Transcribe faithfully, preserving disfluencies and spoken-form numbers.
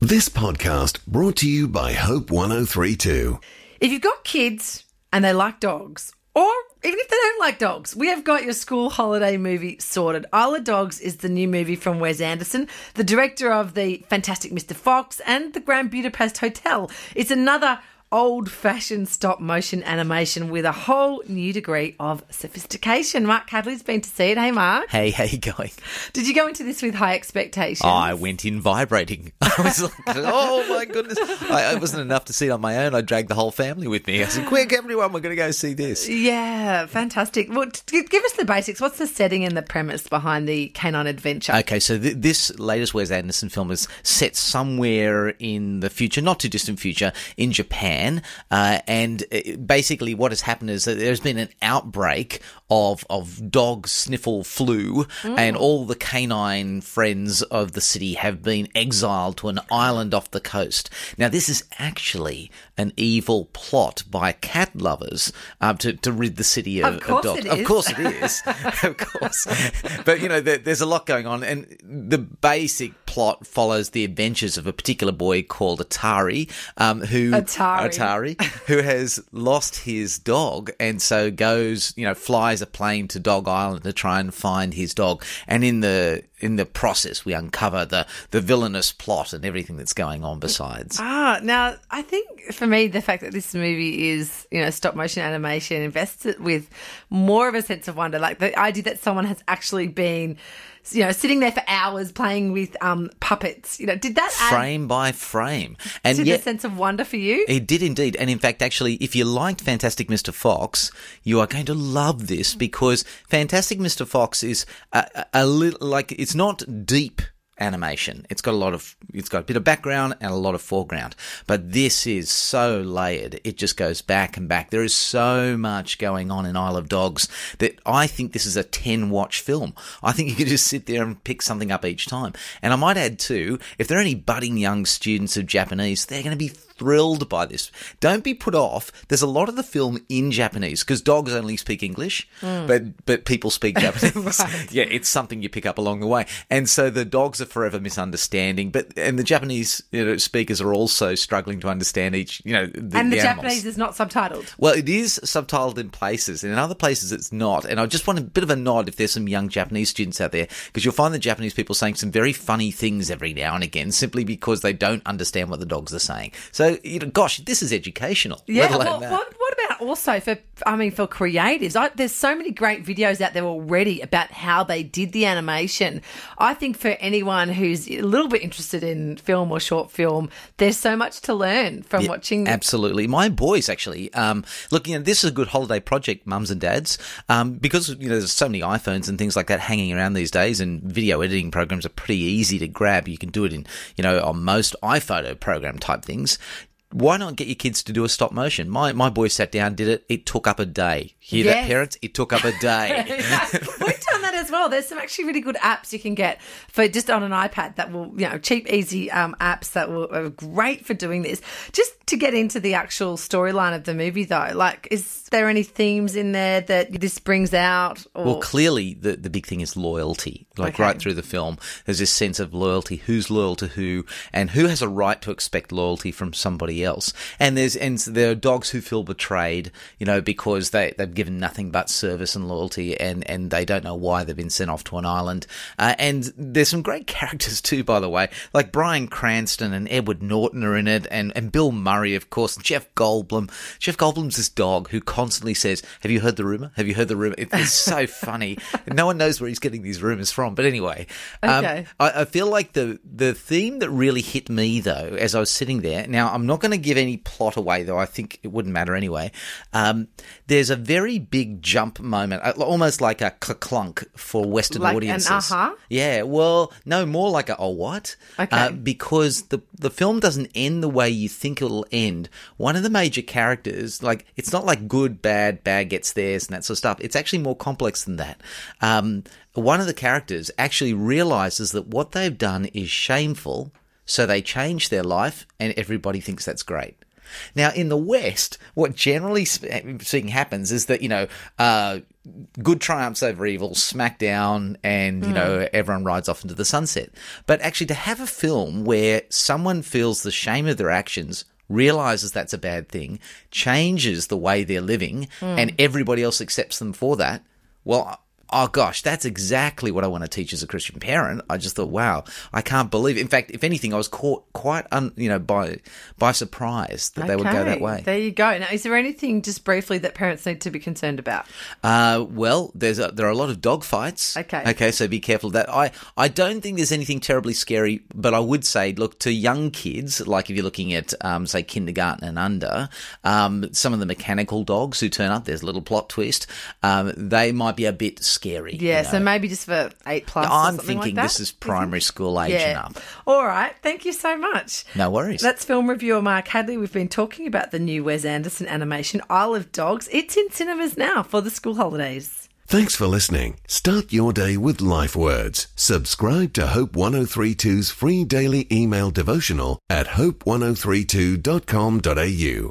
This podcast brought to you by Hope one oh three point two. If you've got kids and they like dogs, or even if they don't like dogs, we have got your school holiday movie sorted. Isle of Dogs is the new movie from Wes Anderson, the director of the Fantastic Mister Fox and the Grand Budapest Hotel. It's another old-fashioned stop-motion animation with a whole new degree of sophistication. Mark Hadley's been to see it. Hey, Mark. Hey, how you going? Did you go into this with high expectations? Oh, I went in vibrating. I was like, oh, my goodness. I, it wasn't enough to see it on my own. I dragged the whole family with me. I said, quick, everyone, we're going to go see this. Yeah, fantastic. Well, t- give us the basics. What's the setting and the premise behind the Canine Adventure? Okay, so th- this latest Wes Anderson film is set somewhere in the future, not too distant future, in Japan. Uh, and it, basically what has happened is that there's been an outbreak of of dog sniffle flu, mm. and all the canine friends of the city have been exiled to an island off the coast. Now, this is actually an evil plot by cat lovers uh, to, to rid the city of, of, course of dogs. It is. Of course it is. Of course. But, you know, there, there's a lot going on, and the basic plot follows the adventures of a particular boy called Atari, um, who Atari. Atari, who has lost his dog, and so goes, you know, flies a plane to Dog Island to try and find his dog. And in the in the process, we uncover the the villainous plot and everything that's going on besides. Ah, now I think for me the fact that this movie is, you know, stop motion animation invests it with more of a sense of wonder, like the idea that someone has actually been, you know, sitting there for hours playing with um, puppets. You know, did that add frame by frame, and to yet, the sense of wonder for you? It did indeed. And in fact, actually, if you liked Fantastic Mister Fox, you are going to love this, because Fantastic Mister Fox is a, a, a little like, it's not deep animation. It's got a lot of, it's got a bit of background and a lot of foreground. But this is so layered. It just goes back and back. There is so much going on in Isle of Dogs that I think this is a ten-watch film. I think you could just sit there and pick something up each time. And I might add too, if there are any budding young students of Japanese, they're going to be thrilled by this. Don't be put off. There's a lot of the film in Japanese, because dogs only speak English, mm. but but people speak Japanese. Right. Yeah, it's something you pick up along the way. And so the dogs are forever misunderstanding, but and the Japanese, you know, speakers are also struggling to understand each, you know, the, and the, the Japanese is not subtitled. Well, it is subtitled in places, and in other places it's not. And I just want a bit of a nod if there's some young Japanese students out there, because you'll find the Japanese people saying some very funny things every now and again, simply because they don't understand what the dogs are saying. So, you know, gosh, this is educational. Yeah, let alone well, that. what, what about also for, I mean, for creatives? I, there's so many great videos out there already about how they did the animation. I think for anyone who's a little bit interested in film or short film, there's so much to learn from Yeah, watching. Absolutely. My boys actually, um, look, you know, this is a good holiday project, mums and dads, um, because, you know, there's so many iPhones and things like that hanging around these days, and video editing programs are pretty easy to grab. You can do it in, you know, on most iPhoto program type things. Why not get your kids to do a stop motion? My my boy sat down, did it. It took up a day. Hear Yes. that, parents? It took up a day. We've done that as well. There's some actually really good apps you can get for just on an iPad that will, you know, cheap, easy um, apps that will, are great for doing this. Just to get into the actual storyline of the movie, though, like, is there any themes in there that this brings out? Or... Well, clearly the, the big thing is loyalty. Like Okay. right through the film, there's this sense of loyalty. Who's loyal to who, and who has a right to expect loyalty from somebody else? And there's and there are dogs who feel betrayed, you know, because they they've given nothing but service and loyalty, and and they don't know why they've been sent off to an island. Uh, and there's some great characters too, by the way, like Bryan Cranston and Edward Norton are in it, and and Bill Murray, of course, and Jeff Goldblum. Jeff Goldblum's this dog who constantly says, "Have you heard the rumor? Have you heard the rumor?" It, it's so funny. No one knows where he's getting these rumors from. But anyway, Okay. um, I, I feel like the the theme that really hit me, though, as I was sitting there. Now, I'm not going to give any plot away, though. I think it wouldn't matter anyway. Um, there's a very big jump moment, uh, almost like a clunk for Western Like an audiences. aha? Yeah, well, no, more like a, oh, what? Okay. Uh, because the the film doesn't end the way you think it'll end. One of the major characters, like, it's not like good, bad, bad gets theirs and that sort of stuff. It's actually more complex than that. Um, one of the characters actually realizes that what they've done is shameful, so they change their life, and everybody thinks that's great. Now, in the West, what generally speaking happens is that, you know, uh, good triumphs over evil, smack down, and, you mm. know, everyone rides off into the sunset. But actually to have a film where someone feels the shame of their actions, realizes that's a bad thing, changes the way they're living, mm. and everybody else accepts them for that, well, oh gosh, that's exactly what I want to teach as a Christian parent. I just thought, wow, I can't believe it. In fact, if anything, I was caught quite, un, you know, by by surprise that okay. they would go that way. There you go. Now, is there anything, just briefly, that parents need to be concerned about? Uh, well, there's a, there are a lot of dog fights. Okay. Okay, so be careful of that. I, I don't think there's anything terribly scary, but I would say, look, to young kids, like if you're looking at, um, say, kindergarten and under, um, some of the mechanical dogs who turn up, there's a little plot twist, um, they might be a bit scary. Scary, yeah, you know. So maybe just for eight plus. I'm or something thinking like that. This is primary school age yeah. and up. All right, thank you so much. No worries. That's film reviewer Mark Hadley. We've been talking about the new Wes Anderson animation Isle of Dogs. It's in cinemas now for the school holidays. Thanks for listening. Start your day with Life Words. Subscribe to Hope ten thirty-two's free daily email devotional at hope ten thirty-two dot com dot a u.